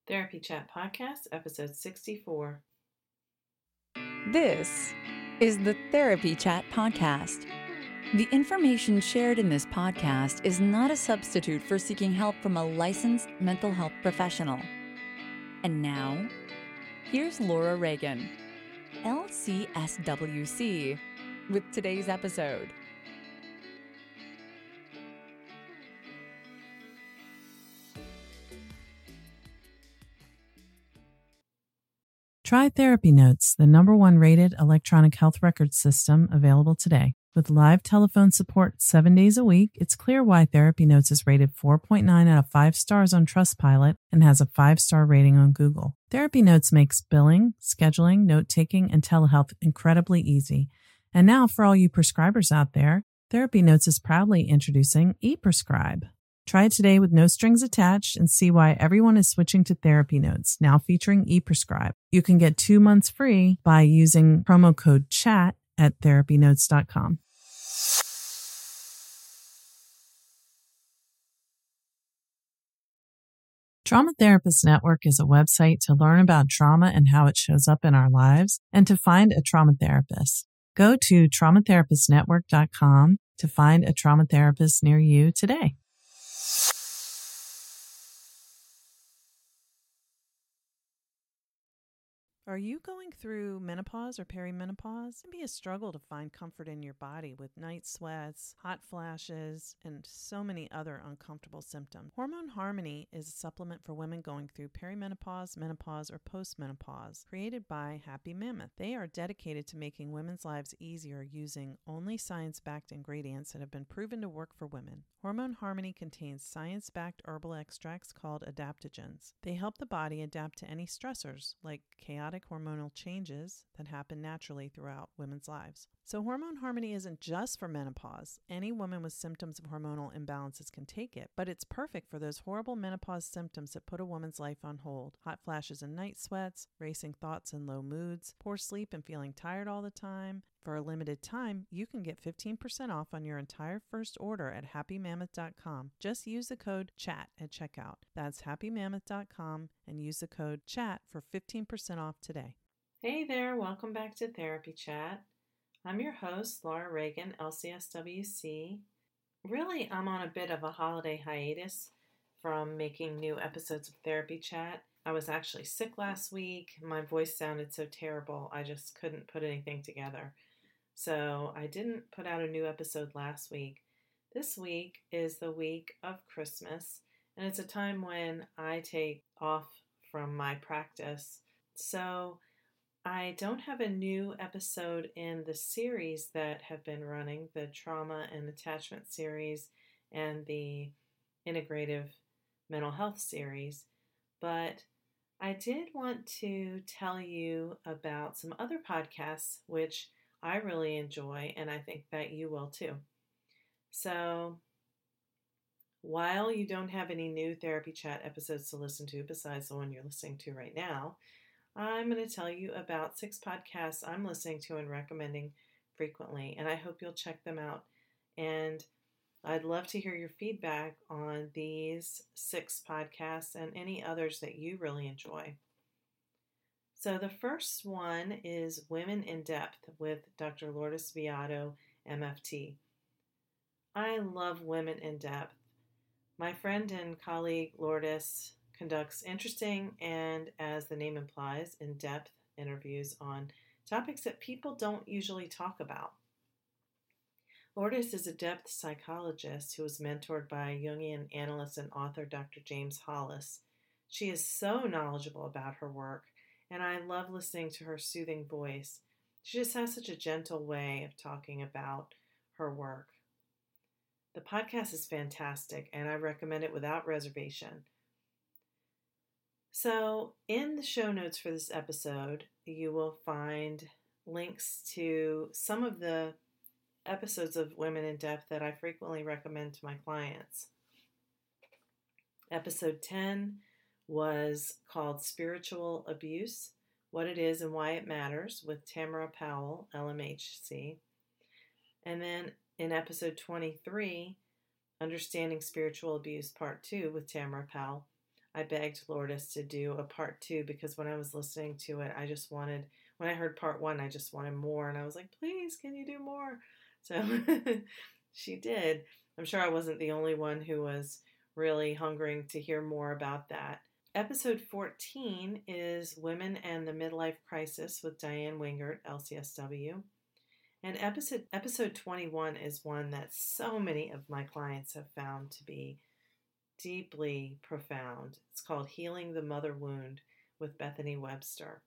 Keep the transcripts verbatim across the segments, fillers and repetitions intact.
Therapy Chat Podcast, episode sixty-four. This is the Therapy Chat Podcast. The information shared in this podcast is not a substitute for seeking help from a licensed mental health professional. And now, here's Laura Reagan, L C S W C, with today's episode. Try Therapy Notes, the number one rated electronic health record system available today. With live telephone support seven days a week, it's clear why Therapy Notes is rated four point nine out of five stars on Trustpilot and has a five-star rating on Google. Therapy Notes makes billing, scheduling, note-taking, and telehealth incredibly easy. And now, for all you prescribers out there, Therapy Notes is proudly introducing ePrescribe. Try it today with no strings attached and see why everyone is switching to Therapy Notes, now featuring ePrescribe. You can get two months free by using promo code CHAT at therapy notes dot com. Trauma Therapist Network is a website to learn about trauma and how it shows up in our lives and to find a trauma therapist. Go to trauma therapist network dot com to find a trauma therapist near you today. Are you going through menopause or perimenopause? It can be a struggle to find comfort in your body with night sweats, hot flashes, and so many other uncomfortable symptoms. Hormone Harmony is a supplement for women going through perimenopause, menopause, or postmenopause, created by Happy Mammoth. They are dedicated to making women's lives easier using only science-backed ingredients that have been proven to work for women. Hormone Harmony contains science-backed herbal extracts called adaptogens. They help the body adapt to any stressors, like chaotic hormonal changes that happen naturally throughout women's lives. So Hormone Harmony isn't just for menopause. Any woman with symptoms of hormonal imbalances can take it, but it's perfect for those horrible menopause symptoms that put a woman's life on hold. Hot flashes and night sweats, racing thoughts and low moods, poor sleep and feeling tired all the time. For a limited time, you can get fifteen percent off on your entire first order at happy mammoth dot com. Just use the code CHAT at checkout. That's happy mammoth dot com and use the code CHAT for fifteen percent off today. Hey there, welcome back to Therapy Chat. I'm your host, Laura Reagan, L C S W C. Really, I'm on a bit of a holiday hiatus from making new episodes of Therapy Chat. I was actually sick last week. My voice sounded so terrible, I just couldn't put anything together. So I didn't put out a new episode last week. This week is the week of Christmas, and it's a time when I take off from my practice. So I don't have a new episode in the series that have been running, the Trauma and Attachment series and the Integrative Mental Health series, but I did want to tell you about some other podcasts which I really enjoy, and I think that you will too. So, while you don't have any new Therapy Chat episodes to listen to besides the one you're listening to right now, I'm going to tell you about six podcasts I'm listening to and recommending frequently, and I hope you'll check them out. And I'd love to hear your feedback on these six podcasts and any others that you really enjoy. So the first one is Women in Depth with Doctor Lourdes Viado, M F T. I love Women in Depth. My friend and colleague Lourdes conducts interesting and, as the name implies, in-depth interviews on topics that people don't usually talk about. Lourdes is a depth psychologist who was mentored by Jungian analyst and author Doctor James Hollis. She is so knowledgeable about her work, and I love listening to her soothing voice. She just has such a gentle way of talking about her work. The podcast is fantastic, and I recommend it without reservation. So, in the show notes for this episode, you will find links to some of the episodes of Women in Depth that I frequently recommend to my clients. Episode ten was called Spiritual Abuse, What It Is and Why It Matters with Tamara Powell, L M H C. And then in episode twenty-three, Understanding Spiritual Abuse Part two with Tamara Powell, I begged Lourdes to do a part two because when I was listening to it, I just wanted, when I heard part one, I just wanted more. And I was like, please, can you do more? So she did. I'm sure I wasn't the only one who was really hungering to hear more about that. Episode fourteen is Women and the Midlife Crisis with Diane Wingert, L C S W. And episode episode twenty-one is one that so many of my clients have found to be deeply profound. It's called Healing the Mother Wound with Bethany Webster.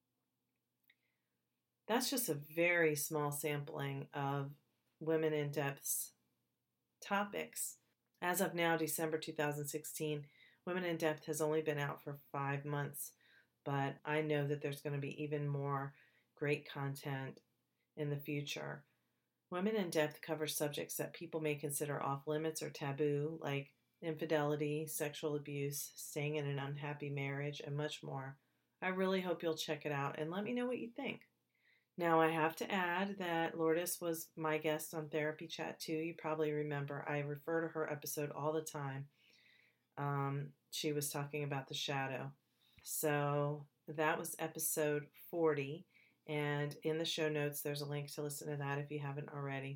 That's just a very small sampling of Women in Depth's topics. As of now, December two thousand sixteen, Women in Depth has only been out for five months, but I know that there's going to be even more great content in the future. Women in Depth covers subjects that people may consider off limits or taboo, like infidelity, sexual abuse, staying in an unhappy marriage, and much more. I really hope you'll check it out and let me know what you think. Now, I have to add that Lourdes was my guest on Therapy Chat too. You probably remember. I refer to her episode all the time. Um, she was talking about the shadow. So that was episode forty. And in the show notes, there's a link to listen to that if you haven't already.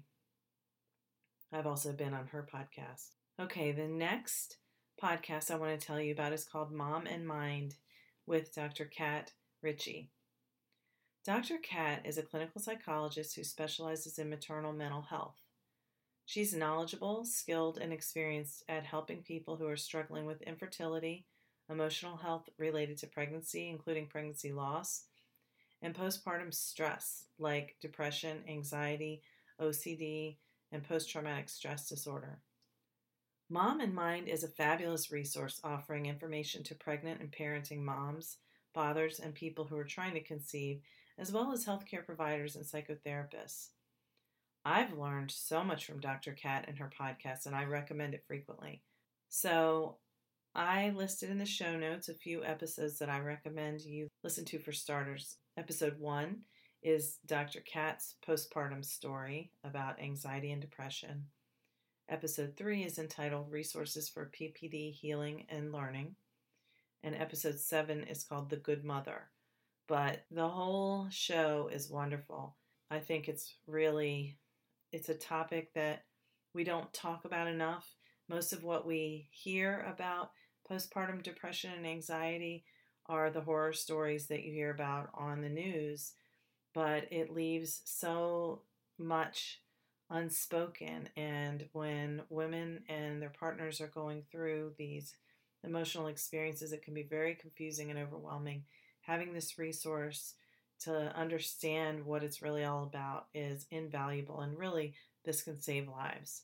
I've also been on her podcast. Okay, the next podcast I want to tell you about is called Mom and Mind with Doctor Kat Ritchie. Doctor Kat is a clinical psychologist who specializes in maternal mental health. She's knowledgeable, skilled, and experienced at helping people who are struggling with infertility, emotional health related to pregnancy, including pregnancy loss, and postpartum stress like depression, anxiety, O C D, and post-traumatic stress disorder. Mom and Mind is a fabulous resource offering information to pregnant and parenting moms, fathers, and people who are trying to conceive, as well as healthcare providers and psychotherapists. I've learned so much from Doctor Kat and her podcast, and I recommend it frequently. So I listed in the show notes a few episodes that I recommend you listen to for starters. Episode one is Doctor Kat's postpartum story about anxiety and depression. Episode three is entitled Resources for P P D Healing and Learning. And episode seven is called The Good Mother. But the whole show is wonderful. I think it's really, it's a topic that we don't talk about enough. Most of what we hear about postpartum depression and anxiety are the horror stories that you hear about on the news, but it leaves so much unspoken. And when women and their partners are going through these emotional experiences, it can be very confusing and overwhelming. Having this resource to understand what it's really all about is invaluable, and really this can save lives.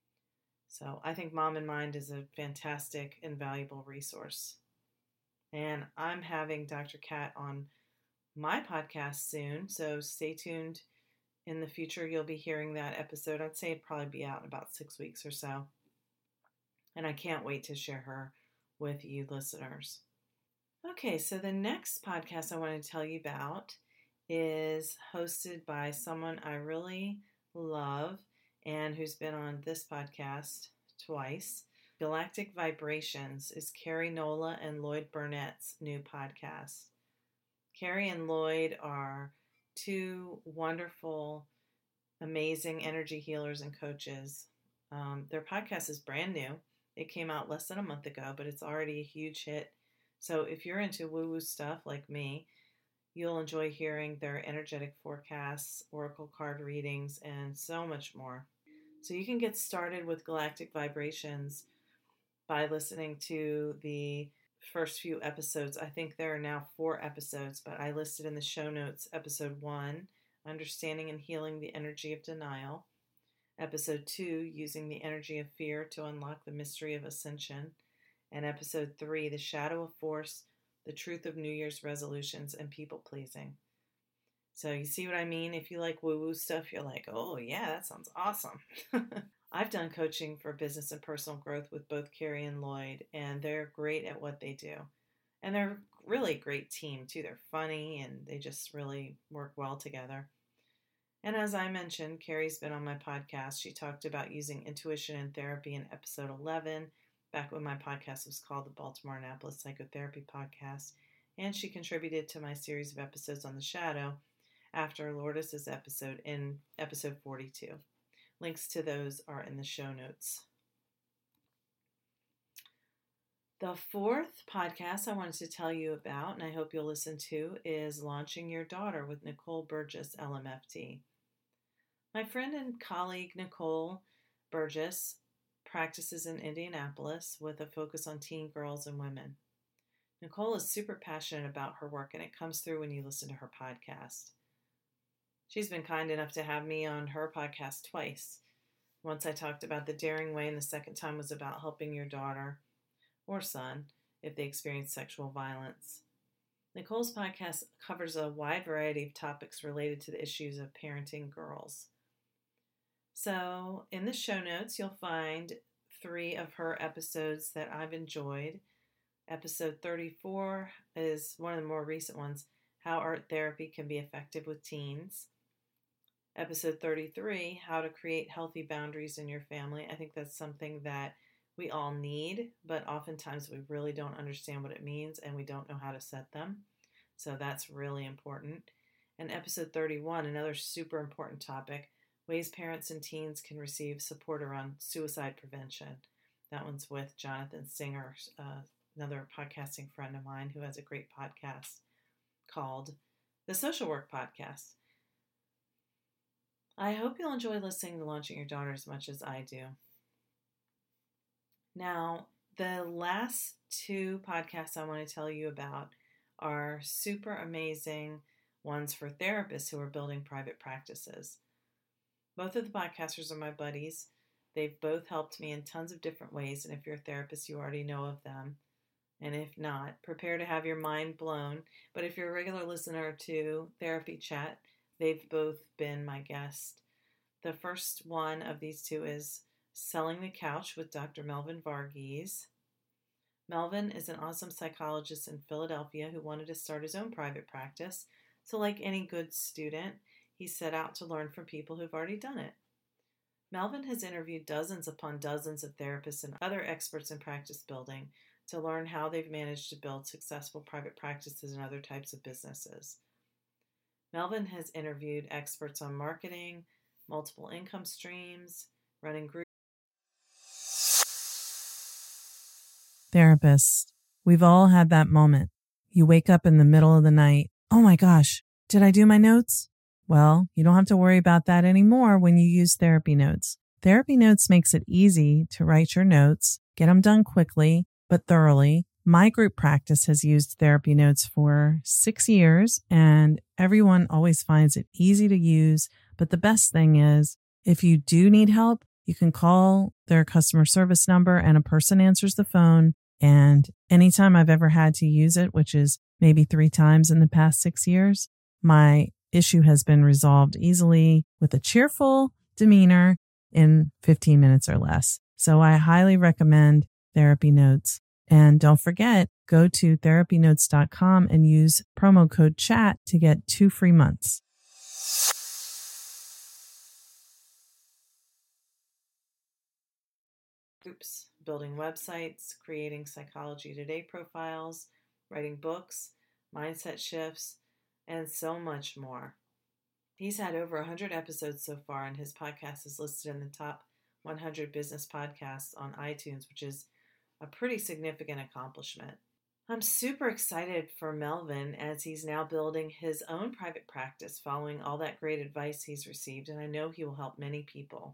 So I think Mom and Mind is a fantastic and valuable resource. And I'm having Doctor Kat on my podcast soon, so stay tuned. In the future, you'll be hearing that episode. I'd say it'd probably be out in about six weeks or so. And I can't wait to share her with you listeners. Okay, so the next podcast I want to tell you about is hosted by someone I really love and who's been on this podcast twice. Galactic Vibrations is Carrie Nola and Lloyd Burnett's new podcast. Carrie and Lloyd are two wonderful, amazing energy healers and coaches. Um, their podcast is brand new. It came out less than a month ago, but it's already a huge hit. So if you're into woo-woo stuff like me, you'll enjoy hearing their energetic forecasts, oracle card readings, and so much more. So you can get started with Galactic Vibrations by listening to the first few episodes. I think there are now four episodes, but I listed in the show notes episode one, Understanding and Healing the Energy of Denial. Episode two, Using the Energy of Fear to Unlock the Mystery of Ascension. And episode three, The Shadow of Force, The Truth of New Year's Resolutions and People Pleasing. So you see what I mean? If you like woo-woo stuff, you're like, oh yeah, that sounds awesome. I've done coaching for business and personal growth with both Carrie and Lloyd, and they're great at what they do. And they're really a great team too. They're funny and they just really work well together. And as I mentioned, Carrie's been on my podcast. She talked about using intuition in therapy in episode eleven, back when my podcast was called the Baltimore Annapolis Psychotherapy Podcast, and she contributed to my series of episodes on the shadow after Lourdes's episode in episode forty-two. Links to those are in the show notes. The fourth podcast I wanted to tell you about, and I hope you'll listen to, is Launching Your Daughter with Nicole Burgess, L M F T. My friend and colleague Nicole Burgess practices in Indianapolis with a focus on teen girls and women. Nicole is super passionate about her work, and it comes through when you listen to her podcast. She's been kind enough to have me on her podcast twice. Once I talked about the daring way, and the second time was about helping your daughter or son if they experience sexual violence. Nicole's podcast covers a wide variety of topics related to the issues of parenting girls. So in the show notes, you'll find three of her episodes that I've enjoyed. Episode thirty-four is one of the more recent ones, How Art Therapy Can Be Effective with Teens. Episode thirty-three, How to Create Healthy Boundaries in Your Family. I think that's something that we all need, but oftentimes we really don't understand what it means and we don't know how to set them. So that's really important. And episode thirty-one, another super important topic, Ways Parents and Teens Can Receive Support Around Suicide Prevention. That one's with Jonathan Singer, uh, another podcasting friend of mine who has a great podcast called The Social Work Podcast. I hope you'll enjoy listening to Launching Your Daughter as much as I do. Now, the last two podcasts I want to tell you about are super amazing ones for therapists who are building private practices. Both of the podcasters are my buddies. They've both helped me in tons of different ways, and if you're a therapist, you already know of them. And if not, prepare to have your mind blown. But if you're a regular listener to Therapy Chat, they've both been my guest. The first one of these two is Selling the Couch with Doctor Melvin Varghese. Melvin is an awesome psychologist in Philadelphia who wanted to start his own private practice. So like any good student, he set out to learn from people who've already done it. Melvin has interviewed dozens upon dozens of therapists and other experts in practice building to learn how they've managed to build successful private practices and other types of businesses. Melvin has interviewed experts on marketing, multiple income streams, running groups. Therapists, we've all had that moment. You wake up in the middle of the night. Oh my gosh, did I do my notes? Well, you don't have to worry about that anymore when you use Therapy Notes. Therapy Notes makes it easy to write your notes, get them done quickly, but thoroughly. My group practice has used Therapy Notes for six years, and everyone always finds it easy to use. But the best thing is, if you do need help, you can call their customer service number and a person answers the phone. And anytime I've ever had to use it, which is maybe three times in the past six years, my issue has been resolved easily with a cheerful demeanor in fifteen minutes or less. So I highly recommend Therapy Notes. And don't forget, go to therapy notes dot com and use promo code CHAT to get two free months. Groups, building websites, creating Psychology Today profiles, writing books, mindset shifts, and so much more. He's had over one hundred episodes so far, and his podcast is listed in the top one hundred business podcasts on iTunes, which is a pretty significant accomplishment. I'm super excited for Melvin as he's now building his own private practice following all that great advice he's received, and I know he will help many people.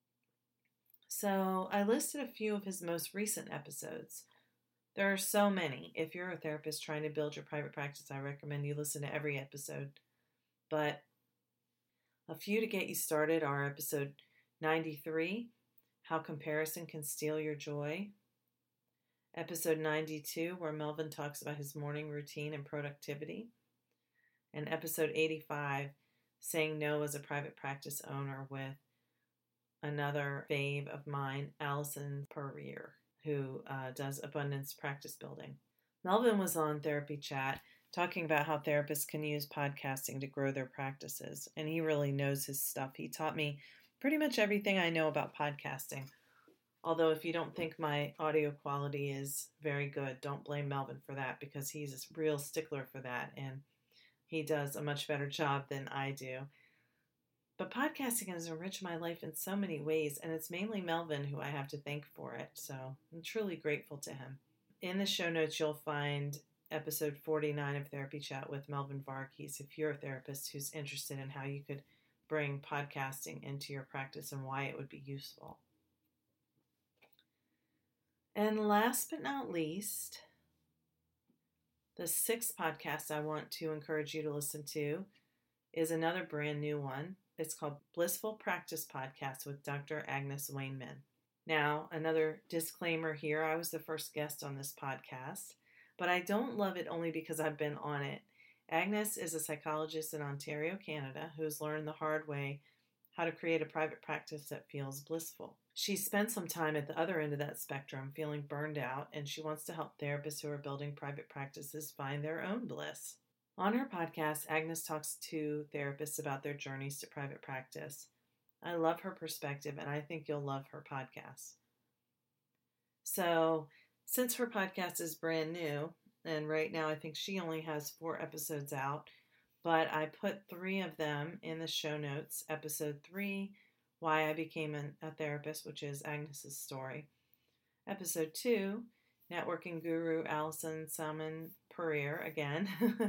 So I listed a few of his most recent episodes. There are so many. If you're a therapist trying to build your private practice, I recommend you listen to every episode. But a few to get you started are episode ninety-three, How Comparison Can Steal Your Joy. Episode ninety-two, where Melvin talks about his morning routine and productivity. And episode eighty-five, Saying No as a Private Practice Owner, with another fave of mine, Allison Purrier, who uh, does abundance practice building. Melvin was on Therapy Chat talking about how therapists can use podcasting to grow their practices, and he really knows his stuff. He taught me pretty much everything I know about podcasting. Although if you don't think my audio quality is very good, don't blame Melvin for that, because he's a real stickler for that, and he does a much better job than I do. But podcasting has enriched my life in so many ways, and it's mainly Melvin who I have to thank for it, so I'm truly grateful to him. In the show notes, you'll find episode forty-nine of Therapy Chat with Melvin Varghese, if you're a therapist who's interested in how you could bring podcasting into your practice and why it would be useful. And last but not least, the sixth podcast I want to encourage you to listen to is another brand new one. It's called Blissful Practice Podcast with Doctor Agnes Wainman. Now, another disclaimer here, I was the first guest on this podcast, but I don't love it only because I've been on it. Agnes is a psychologist in Ontario, Canada, who's learned the hard way how to create a private practice that feels blissful. She spent some time at the other end of that spectrum feeling burned out, and she wants to help therapists who are building private practices find their own bliss. On her podcast, Agnes talks to therapists about their journeys to private practice. I love her perspective, and I think you'll love her podcast. So, since her podcast is brand new, and right now I think she only has four episodes out, but I put three of them in the show notes. Episode three, Why I Became an, a Therapist, which is Agnes's story. Episode two, Networking Guru Allison Salmon Pereira, again,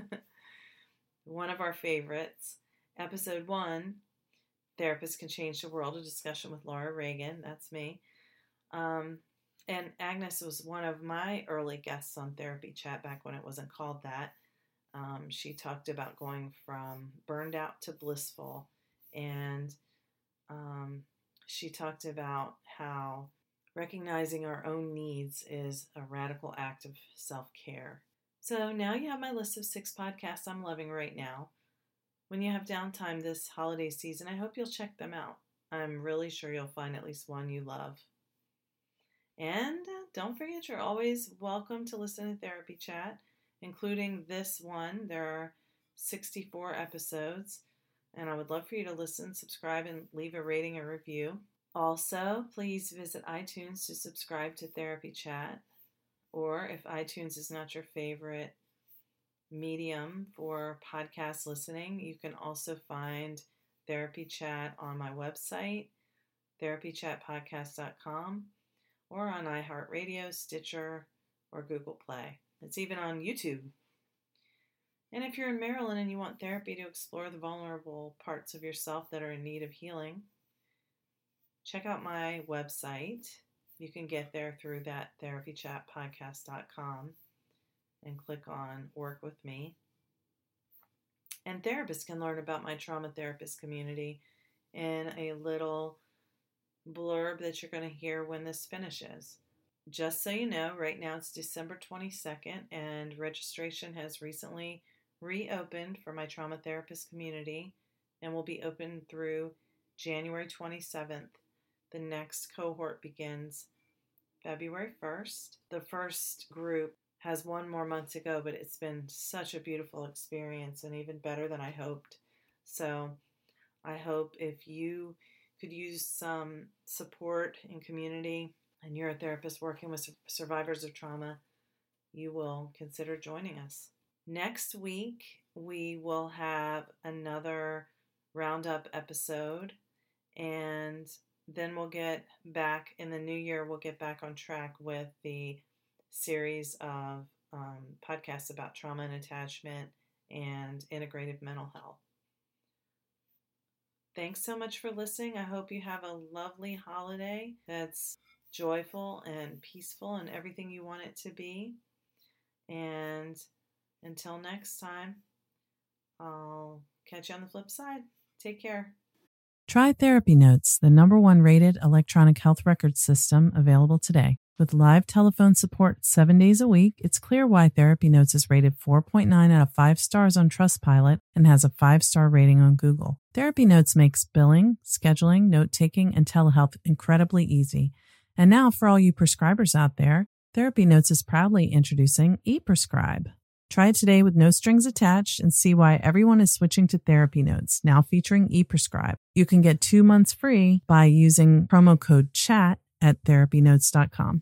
one of our favorites. Episode one, Therapists Can Change the World, a discussion with Laura Reagan, that's me. Um, and Agnes was one of my early guests on Therapy Chat back when it wasn't called that. Um, she talked about going from burned out to blissful, and um, she talked about how recognizing our own needs is a radical act of self-care. So now you have my list of six podcasts I'm loving right now. When you have downtime this holiday season, I hope you'll check them out. I'm really sure you'll find at least one you love. And uh, don't forget, you're always welcome to listen to Therapy Chat, including this one. There are sixty-four episodes, and I would love for you to listen, subscribe, and leave a rating or review. Also, please visit iTunes to subscribe to Therapy Chat, or if iTunes is not your favorite medium for podcast listening, you can also find Therapy Chat on my website, therapy chat podcast dot com, or on iHeartRadio, Stitcher, or Google Play. It's even on YouTube. And if you're in Maryland and you want therapy to explore the vulnerable parts of yourself that are in need of healing, check out my website. You can get there through that therapy chat podcast dot com and click on Work With Me. And therapists can learn about my trauma therapist community in a little blurb that you're going to hear when this finishes. Just so you know, right now it's December twenty-second, and registration has recently reopened for my trauma therapist community and will be open through January twenty-seventh. The next cohort begins February first. The first group has one more month to go, but it's been such a beautiful experience and even better than I hoped. So I hope if you could use some support in community and you're a therapist working with survivors of trauma, you will consider joining us. Next week, we will have another roundup episode, and then we'll get back in the new year, we'll get back on track with the series of um, podcasts about trauma and attachment and integrative mental health. Thanks so much for listening. I hope you have a lovely holiday that's joyful and peaceful and everything you want it to be. And until next time, I'll catch you on the flip side. Take care. Try Therapy Notes, the number one rated electronic health record system available today. With live telephone support seven days a week, it's clear why Therapy Notes is rated four point nine out of five stars on Trustpilot and has a five-star rating on Google. Therapy Notes makes billing, scheduling, note-taking, and telehealth incredibly easy. And now, for all you prescribers out there, Therapy Notes is proudly introducing ePrescribe. Try it today with no strings attached and see why everyone is switching to Therapy Notes, now featuring ePrescribe. You can get two months free by using promo code CHAT at therapy notes dot com.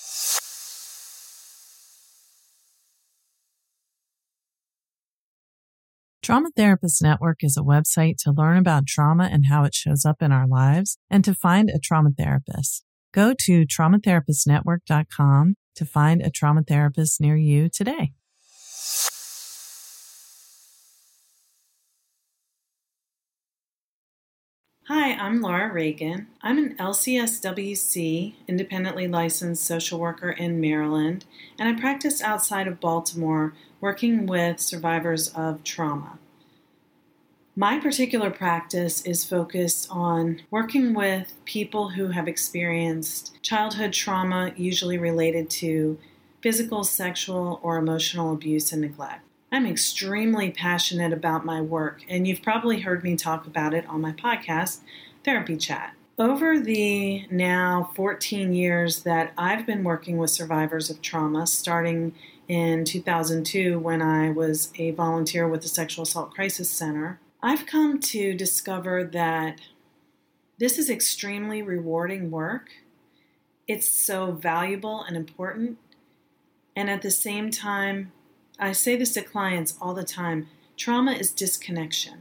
Trauma Therapist Network is a website to learn about trauma and how it shows up in our lives and to find a trauma therapist. Go to trauma therapist network dot com to find a trauma therapist near you today. Hi, I'm Laura Reagan. I'm an L C S W C, independently licensed social worker in Maryland, and I practice outside of Baltimore working with survivors of trauma. My particular practice is focused on working with people who have experienced childhood trauma, usually related to physical, sexual, or emotional abuse and neglect. I'm extremely passionate about my work, and you've probably heard me talk about it on my podcast, Therapy Chat. Over the now fourteen years that I've been working with survivors of trauma, starting in two thousand two when I was a volunteer with the Sexual Assault Crisis Center, I've come to discover that this is extremely rewarding work. It's so valuable and important. And at the same time, I say this to clients all the time, trauma is disconnection.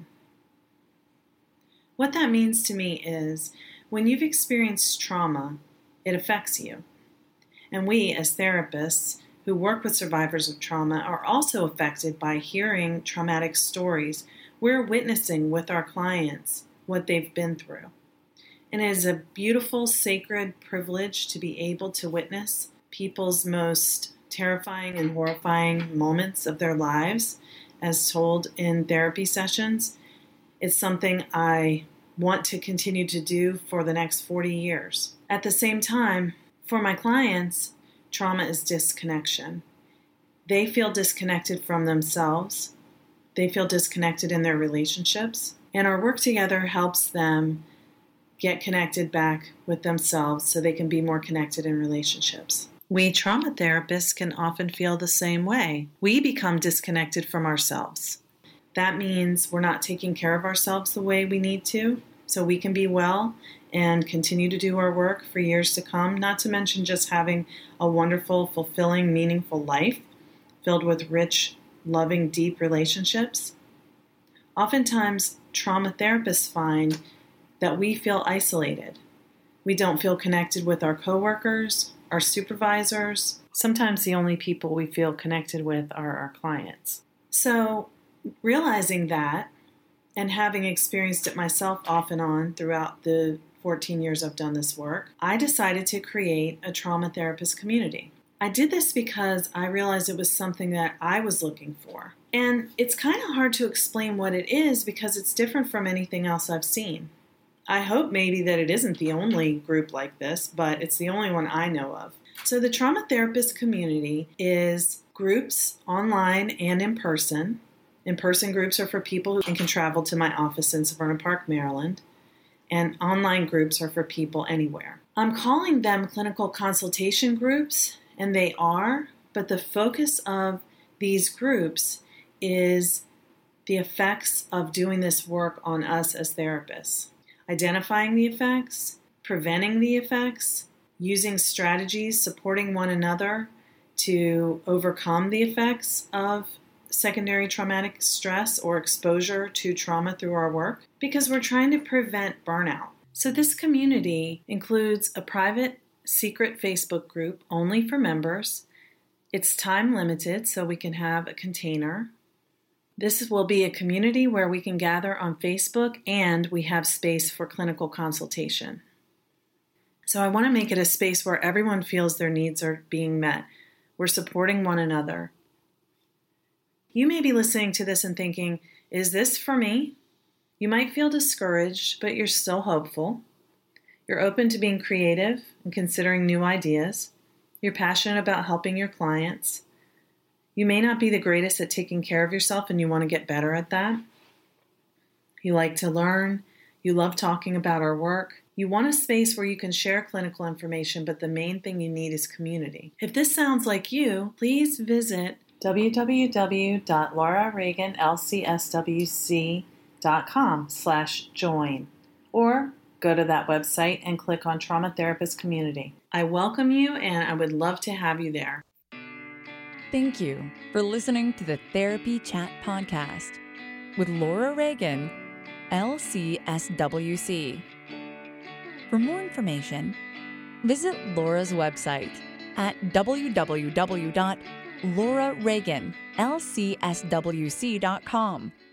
What that means to me is when you've experienced trauma, it affects you. And we, as therapists who work with survivors of trauma, are also affected by hearing traumatic stories. We're witnessing with our clients what they've been through. And it is a beautiful, sacred privilege to be able to witness people's most terrifying and horrifying moments of their lives as told in therapy sessions. It's something I want to continue to do for the next forty years. At the same time, for my clients, trauma is disconnection. They feel disconnected from themselves. They feel disconnected in their relationships, and our work together helps them get connected back with themselves so they can be more connected in relationships. We trauma therapists can often feel the same way. We become disconnected from ourselves. That means we're not taking care of ourselves the way we need to, so we can be well and continue to do our work for years to come, not to mention just having a wonderful, fulfilling, meaningful life filled with rich, loving, deep relationships. Oftentimes, trauma therapists find that we feel isolated. We don't feel connected with our coworkers, our supervisors. Sometimes the only people we feel connected with are our clients. So, realizing that and having experienced it myself off and on throughout the fourteen years I've done this work, I decided to create a trauma therapist community. I did this because I realized it was something that I was looking for. And it's kind of hard to explain what it is because it's different from anything else I've seen. I hope maybe that it isn't the only group like this, but it's the only one I know of. So the trauma therapist community is groups online and in person. In-person groups are for people who can travel to my office in Severna Park, Maryland, and online groups are for people anywhere. I'm calling them clinical consultation groups, and they are, but the focus of these groups is the effects of doing this work on us as therapists. Identifying the effects, preventing the effects, using strategies, supporting one another to overcome the effects of secondary traumatic stress or exposure to trauma through our work, because we're trying to prevent burnout. So this community includes a private, secret Facebook group only for members. It's time limited, so we can have a container. This will be a community where we can gather on Facebook and we have space for clinical consultation. So I want to make it a space where everyone feels their needs are being met. We're supporting one another. You may be listening to this and thinking, is this for me? You might feel discouraged, but you're still hopeful. You're open to being creative and considering new ideas. You're passionate about helping your clients. You may not be the greatest at taking care of yourself and you want to get better at that. You like to learn. You love talking about our work. You want a space where you can share clinical information, but the main thing you need is community. If this sounds like you, please visit w w w dot laura reagan l c s w c dot com slash join or go to that website and click on Trauma Therapist Community. I welcome you and I would love to have you there. Thank you for listening to the Therapy Chat Podcast with Laura Reagan, L C S W C. For more information, visit Laura's website at w w w dot laura reagan l c s w c dot com.